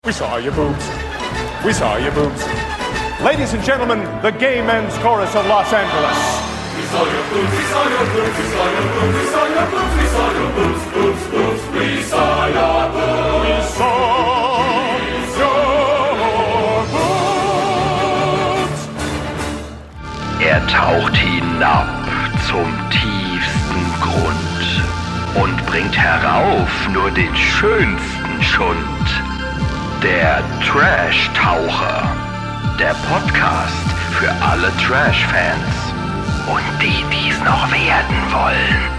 We saw your boobs. We saw your boobs. Ladies and gentlemen, the gay men's chorus of Los Angeles. We saw your boobs, we saw your boobs, we saw your boobs, we saw your boobs, we saw your boobs, boobs, boobs, we saw your boobs. We saw your boobs. Er taucht hinab zum tiefsten Grund und bringt herauf nur den schönsten Schund. Der Trash-Taucher, der Podcast für alle Trash-Fans und die, die es noch werden wollen.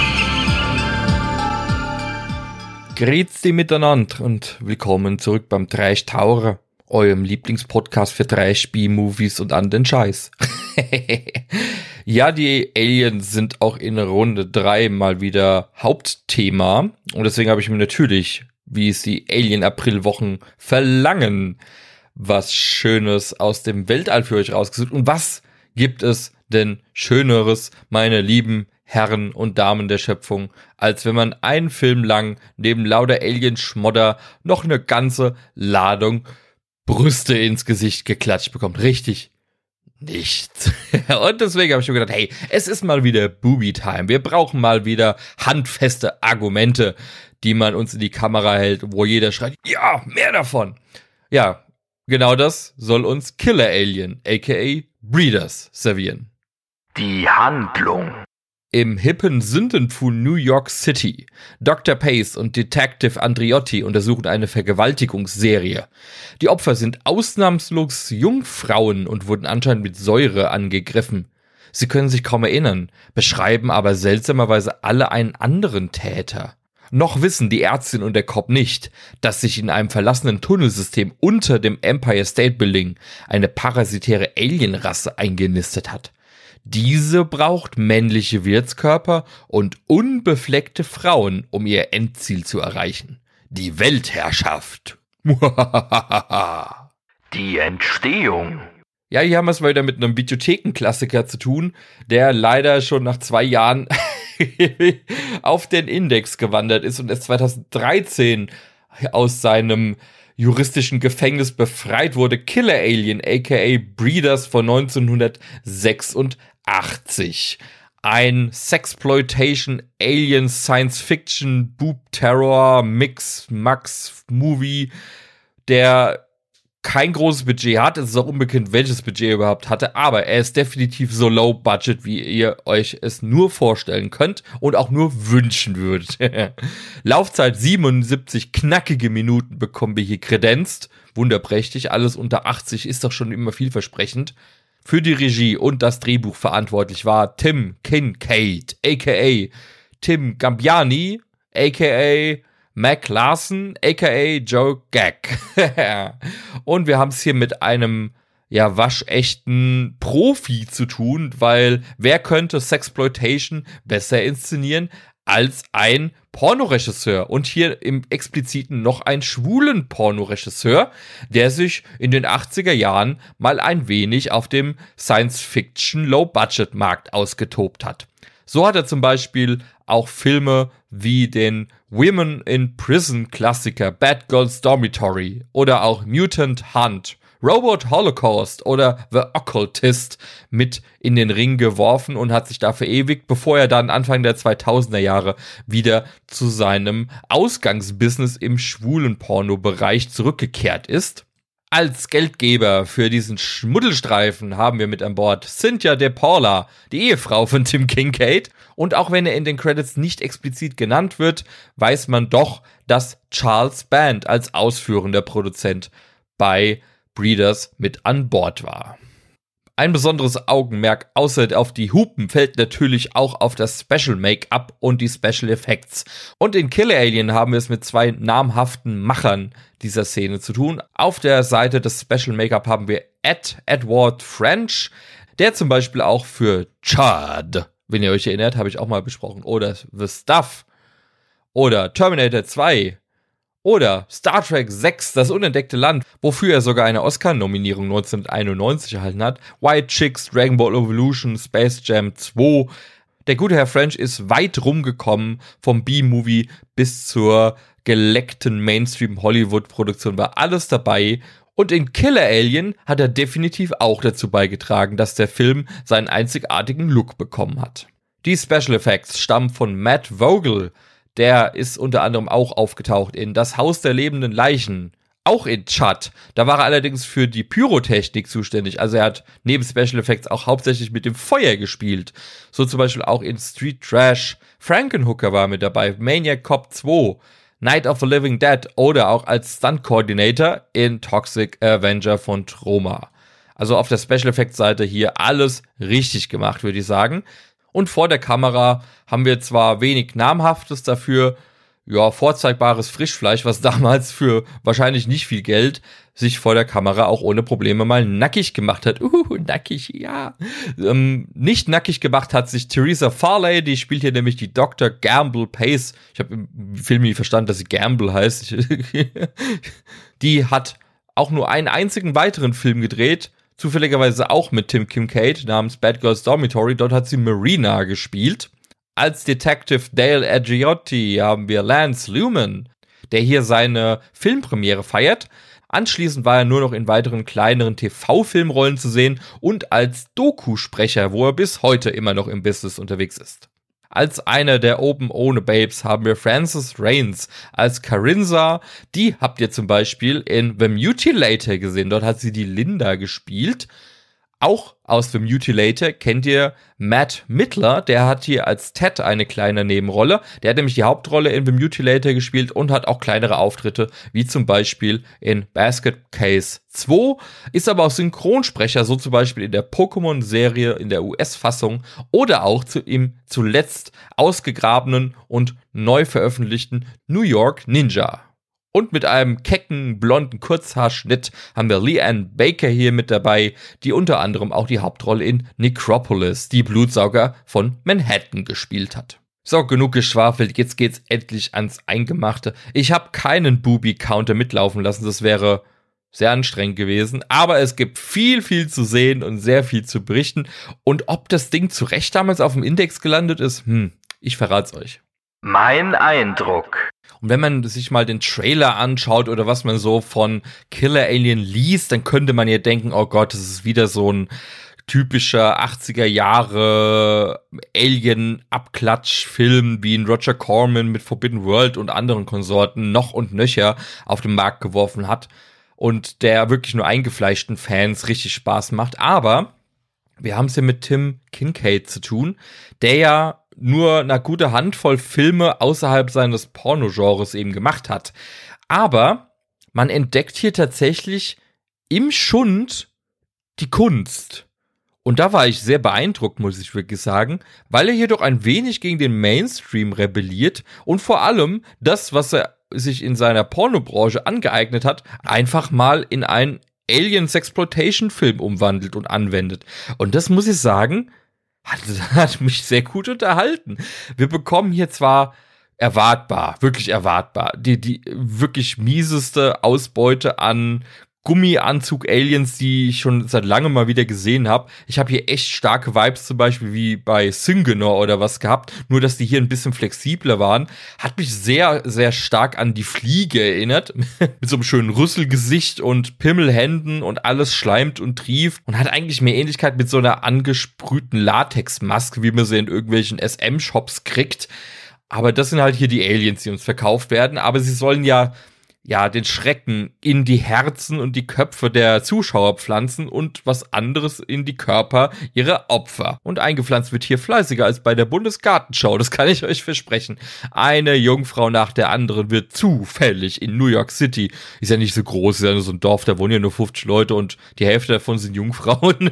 Grüezi miteinander und willkommen zurück beim Trash-Taucher, eurem Lieblingspodcast für Trash, B-Movies und anderen Scheiß. Ja, die Aliens sind auch in Runde 3 mal wieder Hauptthema und deswegen habe ich mir natürlich, wie es die Alien-April-Wochen verlangen, was Schönes aus dem Weltall für euch rausgesucht. Und was gibt es denn Schöneres, meine lieben Herren und Damen der Schöpfung, als wenn man einen Film lang neben lauter Alien-Schmodder noch eine ganze Ladung Brüste ins Gesicht geklatscht bekommt. Richtig nichts. Und deswegen habe ich mir gedacht, hey, es ist mal wieder Booby-Time. Wir brauchen mal wieder handfeste Argumente, die man uns in die Kamera hält, wo jeder schreit, ja, mehr davon. Ja, genau das soll uns Killer Alien, aka Breeders, servieren. Die Handlung. Im hippen Sündenpfuhl New York City. Dr. Pace und Detective Andriotti untersuchen eine Vergewaltigungsserie. Die Opfer sind ausnahmslos Jungfrauen und wurden anscheinend mit Säure angegriffen. Sie können sich kaum erinnern, beschreiben aber seltsamerweise alle einen anderen Täter. Noch wissen die Ärztin und der Cop nicht, dass sich in einem verlassenen Tunnelsystem unter dem Empire State Building eine parasitäre Alienrasse eingenistet hat. Diese braucht männliche Wirtskörper und unbefleckte Frauen, um ihr Endziel zu erreichen. Die Weltherrschaft. Die Entstehung. Ja, hier haben wir es mal wieder mit einem Videothekenklassiker zu tun, der leider schon nach 2 Jahren auf den Index gewandert ist und erst 2013 aus seinem juristischen Gefängnis befreit wurde. Killer Alien, aka Breeders von 1986. Ein Sexploitation, Alien, Science-Fiction, Boob-Terror-Mix-Max-Movie, der kein großes Budget hat. Es ist auch unbekannt, welches Budget er überhaupt hatte, aber er ist definitiv so low budget, wie ihr euch es nur vorstellen könnt und auch nur wünschen würdet. Laufzeit 77 knackige Minuten bekommen wir hier kredenzt. Wunderprächtig, alles unter 80 ist doch schon immer vielversprechend. Für die Regie und das Drehbuch verantwortlich war Tim Kincaid, a.k.a. Tim Gambiani, a.k.a. Mac Larson, a.k.a. Joe Gag. Und wir haben es hier mit einem, ja, waschechten Profi zu tun, weil wer könnte Sexploitation besser inszenieren als ein Pornoregisseur? Und hier im Expliziten noch ein schwulen Pornoregisseur, der sich in den 80er Jahren mal ein wenig auf dem Science-Fiction-Low-Budget-Markt ausgetobt hat. So hat er zum Beispiel auch Filme wie den Women in Prison Klassiker Bad Girls Dormitory oder auch Mutant Hunt, Robot Holocaust oder The Occultist mit in den Ring geworfen und hat sich da verewigt, bevor er dann Anfang der 2000er Jahre wieder zu seinem Ausgangsbusiness im schwulen Pornobereich zurückgekehrt ist. Als Geldgeber für diesen Schmuddelstreifen haben wir mit an Bord Cynthia DePaula, die Ehefrau von Tim Kincaid. Und auch wenn er in den Credits nicht explizit genannt wird, weiß man doch, dass Charles Band als ausführender Produzent bei Breeders mit an Bord war. Ein besonderes Augenmerk außer auf die Hupen fällt natürlich auch auf das Special Make-up und die Special Effects. Und in Killer Alien haben wir es mit 2 namhaften Machern dieser Szene zu tun. Auf der Seite des Special Make-up haben wir Edward French, der zum Beispiel auch für Chad, wenn ihr euch erinnert, habe ich auch mal besprochen, oder The Stuff oder Terminator 2 oder Star Trek 6, das unentdeckte Land, wofür er sogar eine Oscar-Nominierung 1991 erhalten hat, White Chicks, Dragon Ball Evolution, Space Jam 2. Der gute Herr French ist weit rumgekommen vom B-Movie bis zur geleckten Mainstream-Hollywood-Produktionen war alles dabei. Und in Killer Alien hat er definitiv auch dazu beigetragen, dass der Film seinen einzigartigen Look bekommen hat. Die Special Effects stammen von Matt Vogel. Der ist unter anderem auch aufgetaucht in Das Haus der lebenden Leichen. Auch in Chud. Da war er allerdings für die Pyrotechnik zuständig. Also er hat neben Special Effects auch hauptsächlich mit dem Feuer gespielt. So zum Beispiel auch in Street Trash. Frankenhooker war mit dabei. Maniac Cop 2. Night of the Living Dead oder auch als Stunt-Coordinator in Toxic Avenger von Troma. Also auf der Special Effects Seite hier alles richtig gemacht, würde ich sagen. Und vor der Kamera haben wir zwar wenig Namhaftes, dafür vorzeigbares Frischfleisch, was damals für wahrscheinlich nicht viel Geld sich vor der Kamera auch ohne Probleme mal nackig gemacht hat. Nackig, ja. Nicht nackig gemacht hat sich Theresa Farley, die spielt hier nämlich die Dr. Gamble Pace. Ich habe im Film nie verstanden, dass sie Gamble heißt. Die hat auch nur einen einzigen weiteren Film gedreht, zufälligerweise auch mit Tim Kincaid, namens Bad Girls Dormitory. Dort hat sie Marina gespielt. Als Detective Dale Adriotti haben wir Lance Lumen, der hier seine Filmpremiere feiert. Anschließend war er nur noch in weiteren kleineren TV-Filmrollen zu sehen und als Doku-Sprecher, wo er bis heute immer noch im Business unterwegs ist. Als eine der Open Ohne Babes haben wir Frances Rains als Carinza. Die habt ihr zum Beispiel in The Mutilator gesehen. Dort hat sie die Linda gespielt. Auch aus The Mutilator kennt ihr Matt Midler, der hat hier als Ted eine kleine Nebenrolle. Der hat nämlich die Hauptrolle in The Mutilator gespielt und hat auch kleinere Auftritte, wie zum Beispiel in Basket Case 2, ist aber auch Synchronsprecher, so zum Beispiel in der Pokémon-Serie in der US-Fassung oder auch im zuletzt ausgegrabenen und neu veröffentlichten New York Ninja. Und mit einem kecken, blonden Kurzhaarschnitt haben wir Leanne Baker hier mit dabei, die unter anderem auch die Hauptrolle in Necropolis, die Blutsauger von Manhattan, gespielt hat. So, genug geschwafelt, jetzt geht's endlich ans Eingemachte. Ich habe keinen Booby-Counter mitlaufen lassen, das wäre sehr anstrengend gewesen, aber es gibt viel zu sehen und sehr viel zu berichten. Und ob das Ding zu Recht damals auf dem Index gelandet ist, ich verrat's euch. Mein Eindruck. Und wenn man sich mal den Trailer anschaut oder was man so von Killer Alien liest, dann könnte man ja denken, oh Gott, das ist wieder so ein typischer 80er Jahre Alien-Abklatsch-Film, wie ihn Roger Corman mit Forbidden World und anderen Konsorten noch und nöcher auf den Markt geworfen hat und der wirklich nur eingefleischten Fans richtig Spaß macht. Aber wir haben es hier mit Tim Kincaid zu tun, der ja nur eine gute Handvoll Filme außerhalb seines Pornogenres eben gemacht hat. Aber man entdeckt hier tatsächlich im Schund die Kunst. Und da war ich sehr beeindruckt, muss ich wirklich sagen, weil er hier doch ein wenig gegen den Mainstream rebelliert und vor allem das, was er sich in seiner Pornobranche angeeignet hat, einfach mal in einen Alien-Sexploitation-Film umwandelt und anwendet. Und das, muss ich sagen, hat mich sehr gut unterhalten. Wir bekommen hier zwar wirklich erwartbar, die wirklich mieseste Ausbeute an Gummianzug-Aliens, die ich schon seit langem mal wieder gesehen habe. Ich habe hier echt starke Vibes, zum Beispiel wie bei Syngenor oder was gehabt, nur dass die hier ein bisschen flexibler waren. Hat mich sehr, sehr stark an die Fliege erinnert, mit so einem schönen Rüsselgesicht und Pimmelhänden und alles schleimt und trieft und hat eigentlich mehr Ähnlichkeit mit so einer angesprühten Latexmaske, wie man sie in irgendwelchen SM-Shops kriegt. Aber das sind halt hier die Aliens, die uns verkauft werden, aber sie sollen ja den Schrecken in die Herzen und die Köpfe der Zuschauer pflanzen und was anderes in die Körper ihrer Opfer. Und eingepflanzt wird hier fleißiger als bei der Bundesgartenschau, das kann ich euch versprechen. Eine Jungfrau nach der anderen wird zufällig in New York City, ist ja nicht so groß, ist ja nur so ein Dorf, da wohnen ja nur 50 Leute und die Hälfte davon sind Jungfrauen.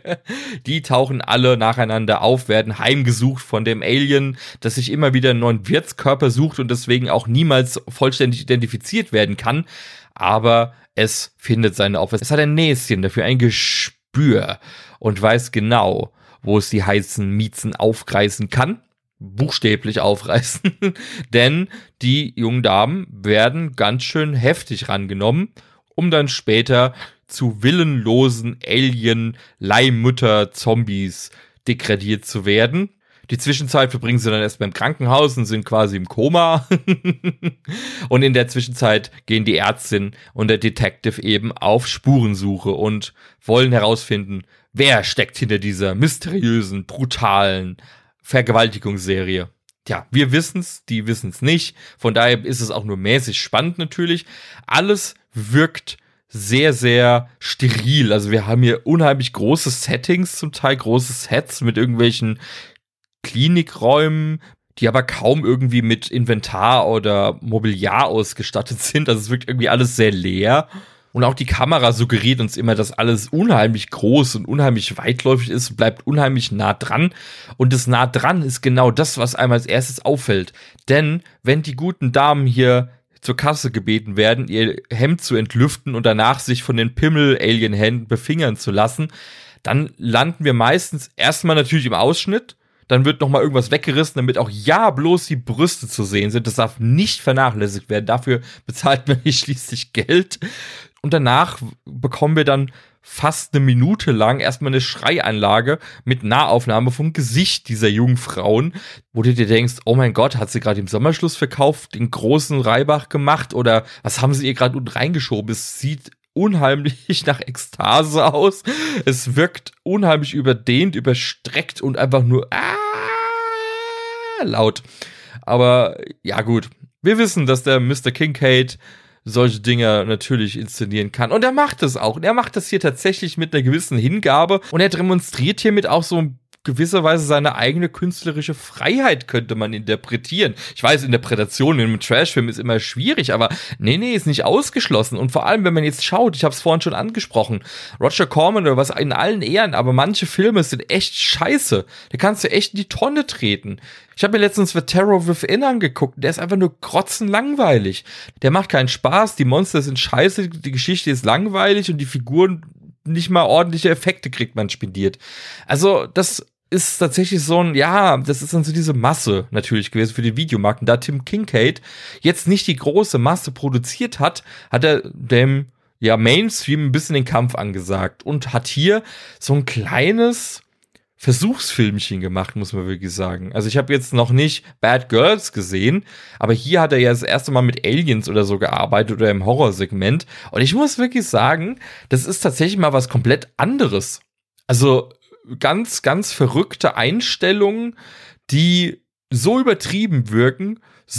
Die tauchen alle nacheinander auf, werden heimgesucht von dem Alien, das sich immer wieder einen neuen Wirtskörper sucht und deswegen auch niemals vollständig identifiziert werden kann, aber es findet seine Opfer. Es hat ein Näschen dafür, ein Gespür und weiß genau, wo es die heißen Miezen aufreißen kann. Buchstäblich aufreißen, denn die jungen Damen werden ganz schön heftig rangenommen, um dann später zu willenlosen Alien-Leihmütter-Zombies degradiert zu werden. Die Zwischenzeit verbringen sie dann erst beim Krankenhaus und sind quasi im Koma. Und in der Zwischenzeit gehen die Ärztin und der Detective eben auf Spurensuche und wollen herausfinden, wer steckt hinter dieser mysteriösen, brutalen Vergewaltigungsserie. Tja, wir wissen's, die wissen's nicht. Von daher ist es auch nur mäßig spannend natürlich. Alles wirkt sehr, sehr steril. Also wir haben hier unheimlich große Settings, zum Teil große Sets mit irgendwelchen Klinikräumen, die aber kaum irgendwie mit Inventar oder Mobiliar ausgestattet sind. Also es wirkt irgendwie alles sehr leer. Und auch die Kamera suggeriert uns immer, dass alles unheimlich groß und unheimlich weitläufig ist und bleibt unheimlich nah dran. Und das nah dran ist genau das, was einem als erstes auffällt. Denn wenn die guten Damen hier zur Kasse gebeten werden, ihr Hemd zu entlüften und danach sich von den Pimmel-Alien-Händen befingern zu lassen, dann landen wir meistens erstmal natürlich im Ausschnitt. Dann wird nochmal irgendwas weggerissen, damit auch ja bloß die Brüste zu sehen sind. Das darf nicht vernachlässigt werden. Dafür bezahlt man nicht schließlich Geld. Und danach bekommen wir dann fast eine Minute lang erstmal eine Schreianlage mit Nahaufnahme vom Gesicht dieser jungen Frauen, wo du dir denkst, oh mein Gott, hat sie gerade im Sommerschlussverkauf den großen Reibach gemacht oder was haben sie ihr gerade unten reingeschoben? Es sieht unheimlich nach Ekstase aus. Es wirkt unheimlich überdehnt, überstreckt und einfach nur laut. Aber ja gut, wir wissen, dass der Mr. Kincaid solche Dinge natürlich inszenieren kann. Und er macht es auch. Und er macht das hier tatsächlich mit einer gewissen Hingabe. Und er demonstriert hiermit auch so gewisserweise seine eigene künstlerische Freiheit, könnte man interpretieren. Ich weiß, Interpretation in einem Trashfilm ist immer schwierig, aber nee, ist nicht ausgeschlossen. Und vor allem, wenn man jetzt schaut, ich habe es vorhin schon angesprochen, Roger Corman oder was in allen Ehren, aber manche Filme sind echt scheiße. Da kannst du echt in die Tonne treten. Ich habe mir letztens The Terror Within angeguckt, der ist einfach nur grotzenlangweilig. Der macht keinen Spaß, die Monster sind scheiße, die Geschichte ist langweilig und die Figuren nicht mal ordentliche Effekte kriegt man spendiert. Also das ist tatsächlich so ein, ja, das ist dann so diese Masse natürlich gewesen für den Videomarkt. Und da Tim Kincaid jetzt nicht die große Masse produziert hat, hat er dem Mainstream ein bisschen den Kampf angesagt und hat hier so ein kleines Versuchsfilmchen gemacht, muss man wirklich sagen. Also ich habe jetzt noch nicht Bad Girls gesehen, aber hier hat er ja das erste Mal mit Aliens oder so gearbeitet oder im Horrorsegment. Und ich muss wirklich sagen, das ist tatsächlich mal was komplett anderes. Also ganz, ganz verrückte Einstellungen, die so übertrieben wirken,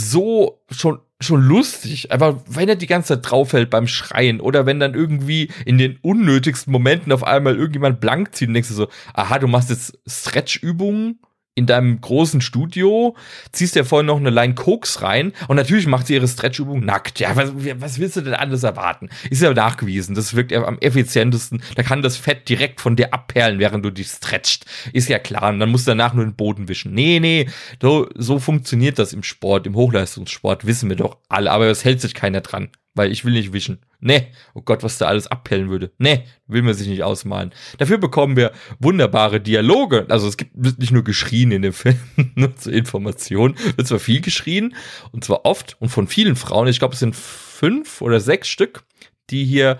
so schon lustig, einfach wenn er die ganze Zeit draufhält beim Schreien oder wenn dann irgendwie in den unnötigsten Momenten auf einmal irgendjemand blank zieht und denkst du so, aha, du machst jetzt Stretch-Übungen in deinem großen Studio, ziehst dir vorhin noch eine Line Koks rein und natürlich macht sie ihre Stretch-Übung nackt. Ja, was willst du denn anders erwarten? Ist ja nachgewiesen, das wirkt am effizientesten. Da kann das Fett direkt von dir abperlen, während du dich stretcht. Ist ja klar, und dann musst du danach nur den Boden wischen. Nee, so funktioniert das im Sport, im Hochleistungssport, wissen wir doch alle, aber es hält sich keiner dran. Weil ich will nicht wischen. Nee, oh Gott, was da alles abpellen würde. Nee, will man sich nicht ausmalen. Dafür bekommen wir wunderbare Dialoge. Also es wird nicht nur geschrien in dem Film, nur zur Information. Wird zwar viel geschrien, und zwar oft und von vielen Frauen. Ich glaube, es sind 5 oder 6 Stück, die hier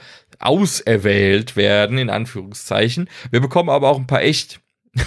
auserwählt werden, in Anführungszeichen. Wir bekommen aber auch ein paar echt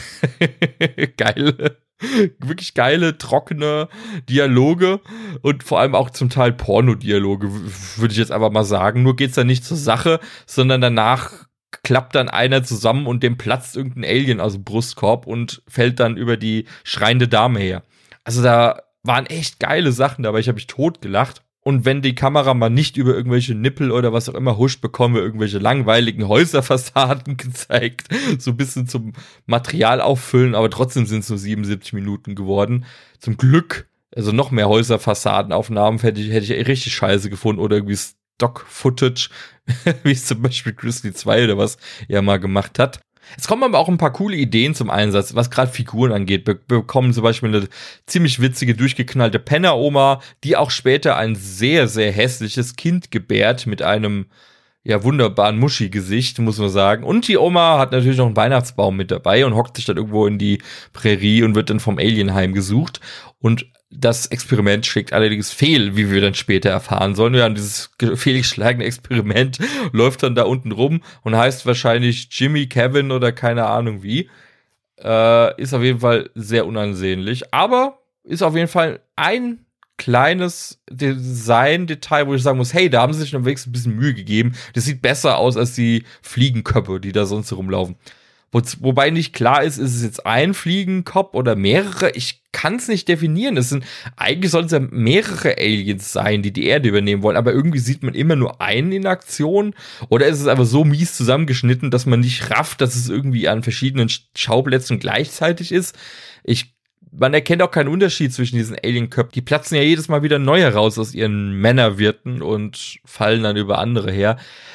wirklich geile, trockene Dialoge und vor allem auch zum Teil Pornodialoge, würde ich jetzt einfach mal sagen. Nur geht's dann nicht zur Sache, sondern danach klappt dann einer zusammen und dem platzt irgendein Alien aus dem Brustkorb und fällt dann über die schreiende Dame her. Also da waren echt geile Sachen dabei, ich habe mich totgelacht. Und wenn die Kamera mal nicht über irgendwelche Nippel oder was auch immer huscht, bekommen wir irgendwelche langweiligen Häuserfassaden gezeigt. So ein bisschen zum Material auffüllen, aber trotzdem sind es nur 77 Minuten geworden. Zum Glück, also noch mehr Häuserfassadenaufnahmen hätte ich richtig scheiße gefunden oder irgendwie Stock-Footage, wie es zum Beispiel Grizzly 2 oder was er mal gemacht hat. Es kommen aber auch ein paar coole Ideen zum Einsatz, was gerade Figuren angeht. Wir bekommen zum Beispiel eine ziemlich witzige, durchgeknallte Penner-Oma, die auch später ein sehr, sehr hässliches Kind gebärt mit einem, ja, wunderbaren Muschi-Gesicht, muss man sagen. Und die Oma hat natürlich noch einen Weihnachtsbaum mit dabei und hockt sich dann irgendwo in die Prärie und wird dann vom Alien heimgesucht. Und das Experiment schlägt allerdings fehl, wie wir dann später erfahren sollen. Ja, und dieses fehlgeschlagene Experiment läuft dann da unten rum und heißt wahrscheinlich Jimmy, Kevin oder keine Ahnung wie. ist auf jeden Fall sehr unansehnlich, aber ist auf jeden Fall ein kleines Design-Detail, wo ich sagen muss, hey, da haben sie sich noch wenigstens ein bisschen Mühe gegeben. Das sieht besser aus als die Fliegenköpfe, die da sonst rumlaufen. Wobei nicht klar ist es jetzt ein Fliegenkopf oder mehrere? Ich kann es nicht definieren. Eigentlich sollen es ja mehrere Aliens sein, die Erde übernehmen wollen, aber irgendwie sieht man immer nur einen in Aktion. Oder ist es einfach so mies zusammengeschnitten, dass man nicht rafft, dass es irgendwie an verschiedenen Schauplätzen gleichzeitig ist? Man erkennt auch keinen Unterschied zwischen diesen Alien-Köpfen. Die platzen ja jedes Mal wieder neu heraus aus ihren Männerwirten und fallen dann über andere her.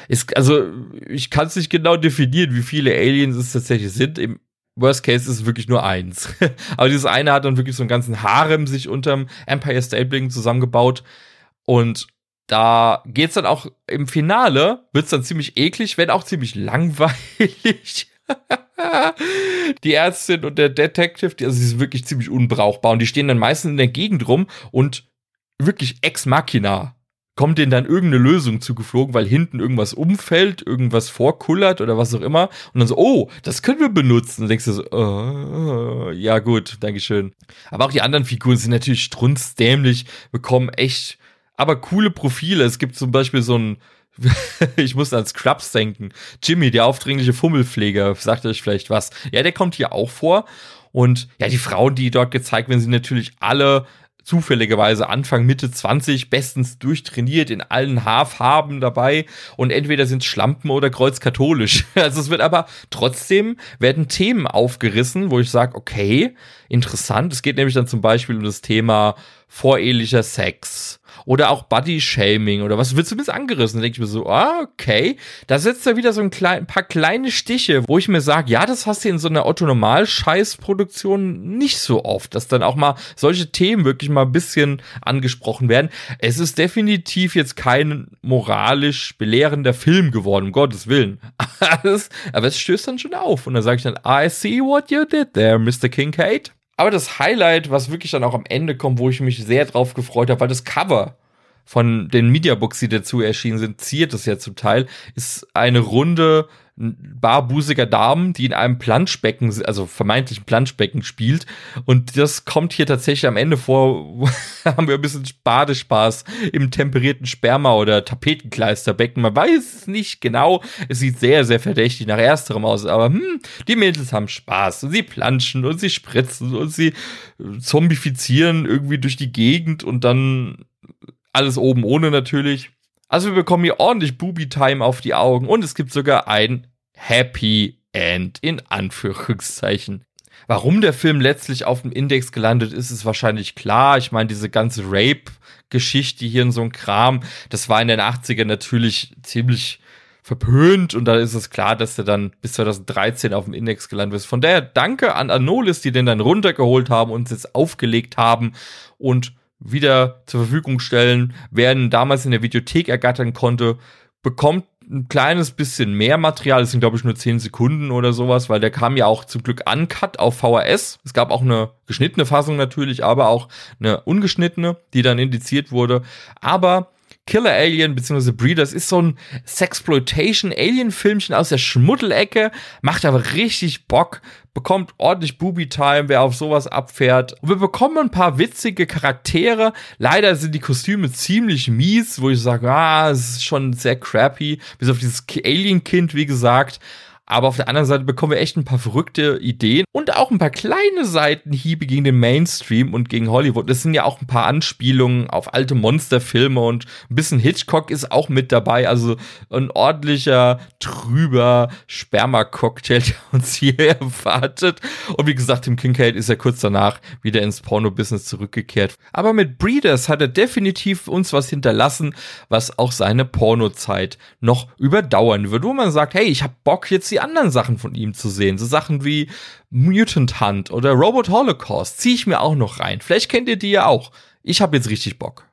Ich kann es nicht genau definieren, wie viele Aliens es tatsächlich sind. Im Worst Case ist es wirklich nur eins. Aber dieses eine hat dann wirklich so einen ganzen Harem sich unterm Empire State Building zusammengebaut. Und da geht's dann auch im Finale, wird's dann ziemlich eklig, wenn auch ziemlich langweilig. Die Ärztin und der Detective, die sind wirklich ziemlich unbrauchbar und die stehen dann meistens in der Gegend rum und wirklich ex machina kommt denen dann irgendeine Lösung zugeflogen, weil hinten irgendwas umfällt, irgendwas vorkullert oder was auch immer und dann so, oh, das können wir benutzen. Und denkst du so, ja gut, dankeschön. Aber auch die anderen Figuren sind natürlich strunzdämlich, bekommen echt, aber coole Profile. Es gibt zum Beispiel so ein ich muss an Scrubs denken. Jimmy, der aufdringliche Fummelpfleger, sagt euch vielleicht was. Ja, der kommt hier auch vor. Und ja, die Frauen, die dort gezeigt werden, sind natürlich alle zufälligerweise Anfang, Mitte 20, bestens durchtrainiert, in allen Haarfarben dabei. Und entweder sind Schlampen oder kreuzkatholisch. Also es wird aber trotzdem, werden Themen aufgerissen, wo ich sage, okay, interessant. Es geht nämlich dann zum Beispiel um das Thema vorehelicher Sex. Oder auch Body-Shaming oder was wird zumindest angerissen. Da denke ich mir so, okay, da setzt er wieder so ein paar kleine Stiche, wo ich mir sage, ja, das hast du in so einer Otto-Normal-Scheiß-Produktion nicht so oft, dass dann auch mal solche Themen wirklich mal ein bisschen angesprochen werden. Es ist definitiv jetzt kein moralisch belehrender Film geworden, um Gottes Willen. Aber es stößt dann schon auf. Und dann sage ich dann, I see what you did there, Mr. Kincaid. Aber das Highlight, was wirklich dann auch am Ende kommt, wo ich mich sehr drauf gefreut habe, weil das Cover von den Mediabooks, die dazu erschienen sind, ziert es ja zum Teil, ist eine runde, barbusiger Damen, die in einem Planschbecken, also vermeintlichen Planschbecken spielt. Und das kommt hier tatsächlich am Ende vor, haben wir ein bisschen Badespaß im temperierten Sperma- oder Tapetenkleisterbecken. Man weiß es nicht genau. Es sieht sehr, sehr verdächtig nach ersterem aus. Aber die Mädels haben Spaß. Und sie planschen und sie spritzen und sie zombifizieren irgendwie durch die Gegend und dann alles oben ohne natürlich. Also wir bekommen hier ordentlich Booby-Time auf die Augen und es gibt sogar ein Happy End in Anführungszeichen. Warum der Film letztlich auf dem Index gelandet ist, ist wahrscheinlich klar. Ich meine, diese ganze Rape-Geschichte hier in so einem Kram, das war in den 80ern natürlich ziemlich verpönt und da ist es klar, dass der dann bis 2013 auf dem Index gelandet ist. Von daher danke an Anolis, die den dann runtergeholt haben und jetzt aufgelegt haben und wieder zur Verfügung stellen. Wer ihn damals in der Videothek ergattern konnte, bekommt ein kleines bisschen mehr Material. Das sind, glaube ich, nur 10 Sekunden oder sowas, weil der kam ja auch zum Glück uncut auf VHS. Es gab auch eine geschnittene Fassung natürlich, aber auch eine ungeschnittene, die dann indiziert wurde. Aber Killer Alien bzw. Breeders ist so ein Sexploitation-Alien-Filmchen aus der Schmuddelecke, macht aber richtig Bock, bekommt ordentlich Booby-Time, wer auf sowas abfährt. Und wir bekommen ein paar witzige Charaktere. Leider sind die Kostüme ziemlich mies, wo ich sage, es ist schon sehr crappy, bis auf dieses Alien-Kind, wie gesagt. Aber auf der anderen Seite bekommen wir echt ein paar verrückte Ideen und auch ein paar kleine Seitenhiebe gegen den Mainstream und gegen Hollywood. Das sind ja auch ein paar Anspielungen auf alte Monsterfilme und ein bisschen Hitchcock ist auch mit dabei. Also ein ordentlicher, trüber Sperma-Cocktail, der uns hier erwartet. Und wie gesagt, Tim Kincaid ist ja kurz danach wieder ins Porno-Business zurückgekehrt. Aber mit Breeders hat er definitiv uns was hinterlassen, was auch seine Pornozeit noch überdauern wird. Wo man sagt, hey, ich hab Bock jetzt die anderen Sachen von ihm zu sehen. So Sachen wie Mutant Hunt oder Robot Holocaust. Ziehe ich mir auch noch rein. Vielleicht kennt ihr die ja auch. Ich habe jetzt richtig Bock.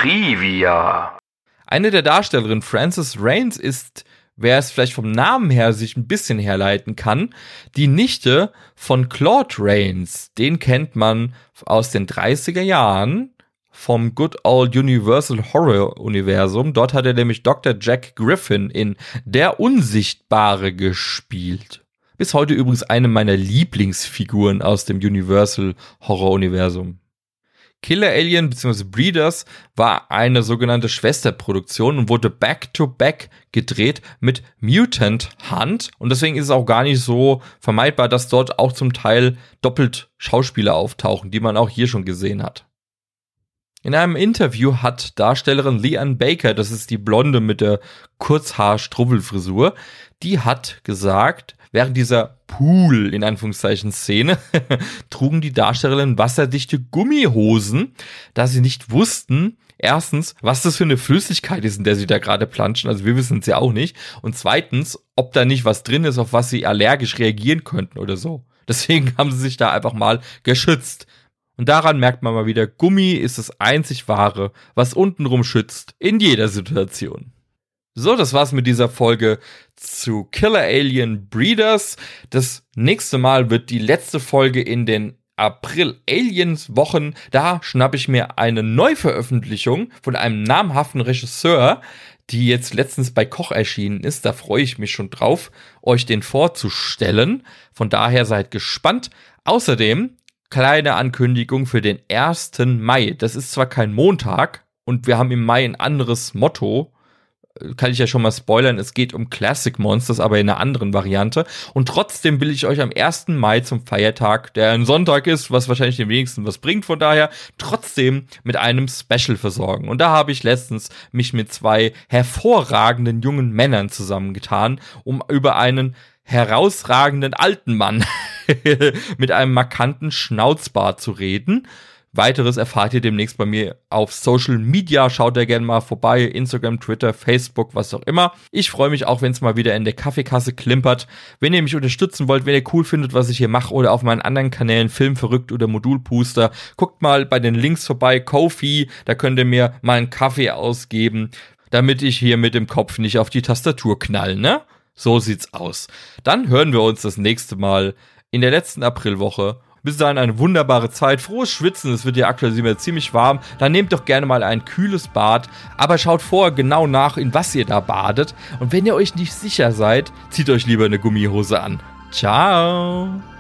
Trivia. Eine der Darstellerinnen, Frances Rains, ist, wer es vielleicht vom Namen her sich ein bisschen herleiten kann, die Nichte von Claude Rains. Den kennt man aus den 30er Jahren vom Good Old Universal Horror Universum. Dort hat er nämlich Dr. Jack Griffin in Der Unsichtbare gespielt. Bis heute übrigens eine meiner Lieblingsfiguren aus dem Universal-Horror-Universum. Killer Alien bzw. Breeders war eine sogenannte Schwesterproduktion und wurde back-to-back gedreht mit Mutant Hunt. Und deswegen ist es auch gar nicht so vermeidbar, dass dort auch zum Teil doppelt Schauspieler auftauchen, die man auch hier schon gesehen hat. In einem Interview hat Darstellerin Leanne Baker, das ist die Blonde mit der Kurzhaar-Struwwelfrisur, die hat gesagt, während dieser Pool, in Anführungszeichen, Szene, trugen die Darstellerinnen wasserdichte Gummihosen, da sie nicht wussten, erstens, was das für eine Flüssigkeit ist, in der sie da gerade planschen, also wir wissen es ja auch nicht, und zweitens, ob da nicht was drin ist, auf was sie allergisch reagieren könnten oder so. Deswegen haben sie sich da einfach mal geschützt. Und daran merkt man mal wieder, Gummi ist das einzig Wahre, was untenrum schützt, in jeder Situation. So, das war's mit dieser Folge zu Killer Alien Breeders. Das nächste Mal wird die letzte Folge in den April-Aliens-Wochen. Da schnappe ich mir eine Neuveröffentlichung von einem namhaften Regisseur, die jetzt letztens bei Koch erschienen ist. Da freue ich mich schon drauf, euch den vorzustellen. Von daher seid gespannt. Außerdem kleine Ankündigung für den 1. Mai. Das ist zwar kein Montag und wir haben im Mai ein anderes Motto, kann ich ja schon mal spoilern, es geht um Classic Monsters, aber in einer anderen Variante. Und trotzdem will ich euch am 1. Mai zum Feiertag, der ein Sonntag ist, was wahrscheinlich den wenigsten was bringt, von daher trotzdem mit einem Special versorgen. Und da habe ich letztens mich mit 2 hervorragenden jungen Männern zusammengetan, um über einen herausragenden alten Mann mit einem markanten Schnauzbart zu reden. Weiteres erfahrt ihr demnächst bei mir auf Social Media. Schaut da gerne mal vorbei. Instagram, Twitter, Facebook, was auch immer. Ich freue mich auch, wenn es mal wieder in der Kaffeekasse klimpert. Wenn ihr mich unterstützen wollt, wenn ihr cool findet, was ich hier mache oder auf meinen anderen Kanälen Filmverrückt oder Modulpuster, guckt mal bei den Links vorbei. Ko-fi, da könnt ihr mir mal einen Kaffee ausgeben, damit ich hier mit dem Kopf nicht auf die Tastatur knall, ne? So sieht's aus. Dann hören wir uns das nächste Mal in der letzten Aprilwoche. Bis dahin eine wunderbare Zeit, frohes Schwitzen, es wird ja aktuell immer ziemlich warm, dann nehmt doch gerne mal ein kühles Bad, aber schaut vorher genau nach, in was ihr da badet, und wenn ihr euch nicht sicher seid, zieht euch lieber eine Gummihose an. Ciao!